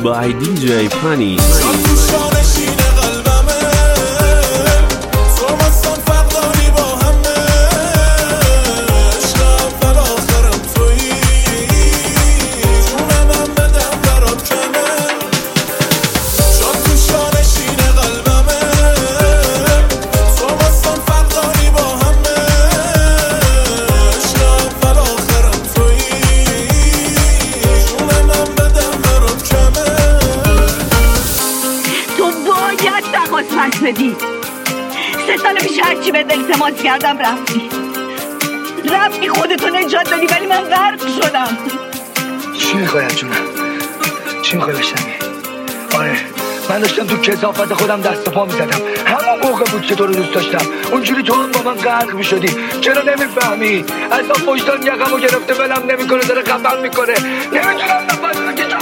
by DJ Funny. بدی 3 سال پیش هرچی بهت التماس کردم رفتی خودتو نجات دادی، ولی من غرق شدم. چی میخوای از جونم؟ چی میخوای بشنوی؟ آره من داشتم تو کثافت خودم دست و پا میزدم، همون موقع بود که تو رو دوست داشتم. اونجوری تو هم با من غرق میشدی، چرا نمیفهمی؟ اصلا وجدان یقمو گرفته ولم نمیکنه، داره خفم میکنه، نمیتونم نفس بکشم.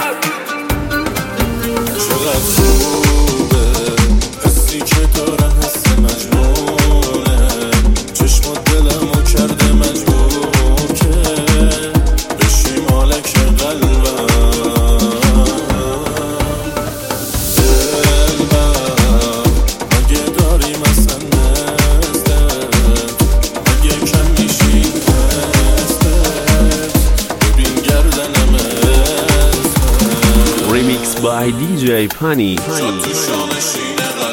چقدر خوبه حسی که دارم، حس مجنونه، چشم و دلمو کرده مجبور که بشی مالک قلبم. دلبر مگه داری مثل مثلت، مگه کم میشی مثلت، ببین گردنم Remix by DJ Funny. تو شانشین